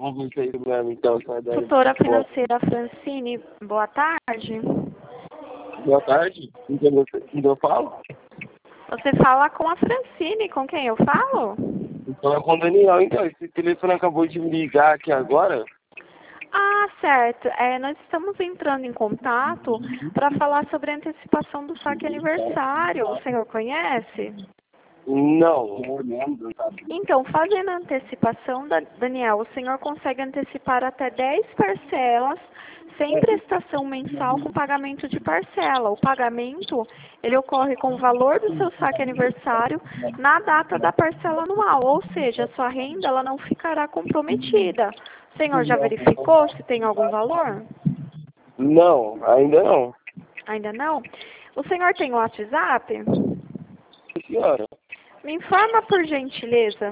conversa aí mesmo, então, sai daí. Tutora financeira Francine, boa tarde. Boa tarde, quem eu falo? Você fala com a Francine, com quem eu falo? Então é com o Daniel, então, esse telefone acabou de me ligar aqui agora. Ah, certo. Nós estamos entrando em contato para falar sobre a antecipação do saque aniversário. O senhor conhece? Não. Então, fazendo a antecipação, Daniel, o senhor consegue antecipar até 10 parcelas, sem prestação mensal com pagamento de parcela. O pagamento, ele ocorre com o valor do seu saque aniversário na data da parcela anual, ou seja, a sua renda ela não ficará comprometida. O senhor já verificou se tem algum valor? Não, ainda não. Ainda não? O senhor tem o WhatsApp? Senhora, Me informa por gentileza.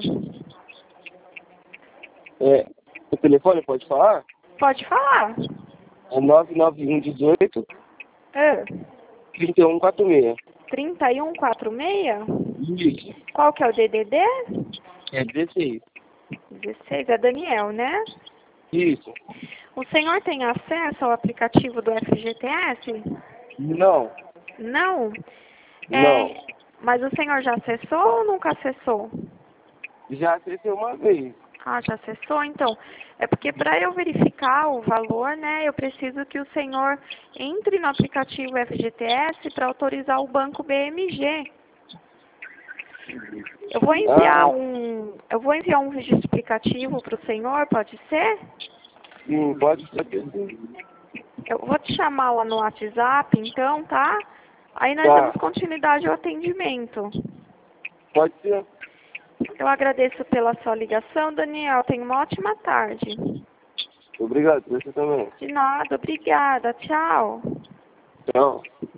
o telefone pode falar? Pode falar. É 99118 É. 3146. 3146? Isso. Qual que é o DDD? É 16. 16, é Daniel, né? Isso. O senhor tem acesso ao aplicativo do FGTS? Não. Não? Não. Mas o senhor já acessou ou nunca acessou? Já acessei uma vez. Ah, já acessou? Então, é porque para eu verificar o valor, né, eu preciso que o senhor entre no aplicativo FGTS para autorizar o banco BMG. Eu vou enviar um registro explicativo para o senhor, pode ser? Sim, pode ser que sim. Eu vou te chamar lá no WhatsApp, então, tá? Aí nós Tá. damos continuidade ao atendimento. Pode ser. Eu agradeço pela sua ligação, Daniel. Tenha uma ótima tarde. Obrigado, você também. De nada, obrigada. Tchau. Tchau.